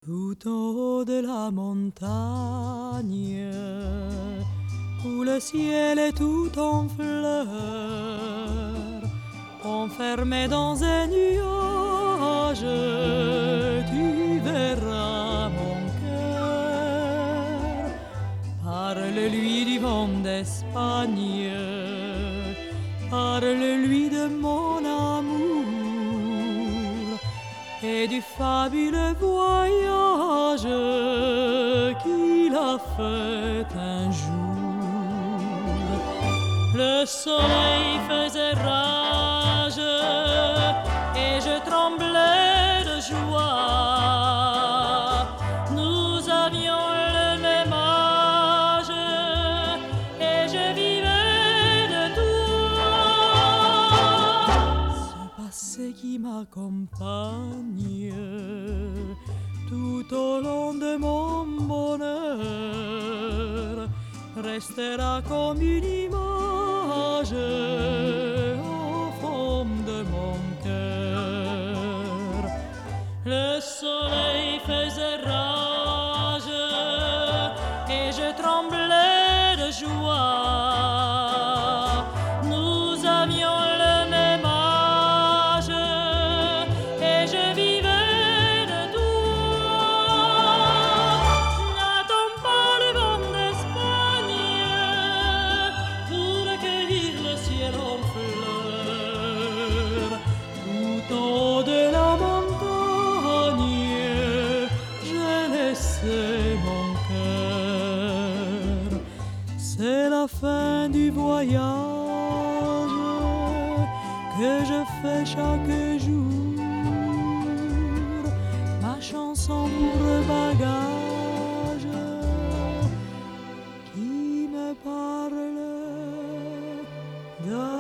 Tout en haut de la montagne, où le ciel est tout en fleurs, enfermé dans un nuage, tu verras mon cœur. Parle-lui du vent d'Espagne, parle-lui de mon amour et du fabuleux voyage qu'il a fait un jour. Le soleil faisait rage et je tremblais de joie. Nous avions le même âge et je vivais de toi. Ce passé qui m'accompagne tout au long de mon bonheur restera comme une image au fond de mon cœur. Le soleil faisait rage et je tremblais de joie. Nous avions le même âge et je vivais de toi. N'attends pas le vent d'Espagne pour recueillir le ciel en fleurs. Tout en haut de la montagne, j'ai laissé mon cœur. C'est la fin du voyage que je fais chaque jour. Ma chanson pour bagage qui me parle d'amour.